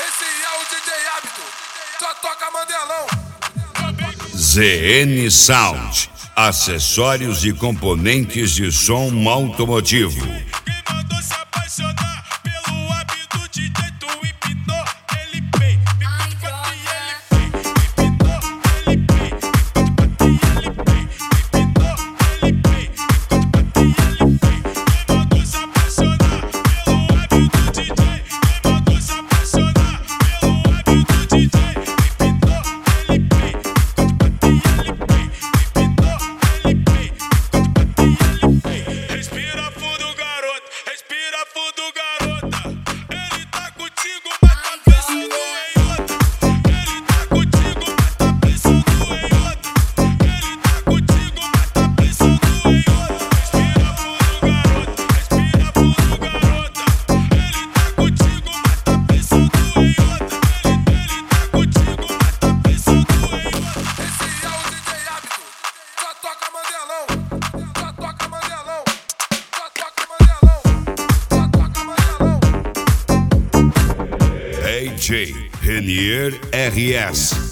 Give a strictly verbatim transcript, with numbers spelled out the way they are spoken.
Esse é o D J Hábito, só toca Mandelão. Z N Sound, acessórios e componentes de som automotivo. Quem mandou se apaixonar pelo hábito D J, tu empinou, ele pei, me bate e ele pei, empinou, ele pei, bate e ele pei, empinou, ele pei, bate e ele pei. Quem mandou se apaixonar pelo hábito D J, quem mandou se apaixonar pelo hábito D J, empinou, ele pei, bate e ele pei, empinou, ele pei, bate e ele pei. Respira fundo, garoto, respira fundo, garota. Ele tá contigo, mas tá pensando em outra. Ele tá contigo, mas tá pensando em outra. Ele tá contigo, mas tá pensando em outra. Respira fundo, garoto, respira fundo, garota. Ele tá contigo, mas tá pensando em outra. Ele, ele tá contigo, mas tá pensando em outra. Esse é o D J Hábito, só toca Mandelão. Só toca Mandelão. Só toca Mandelão. Só toca Mandelão. D J Renier R S.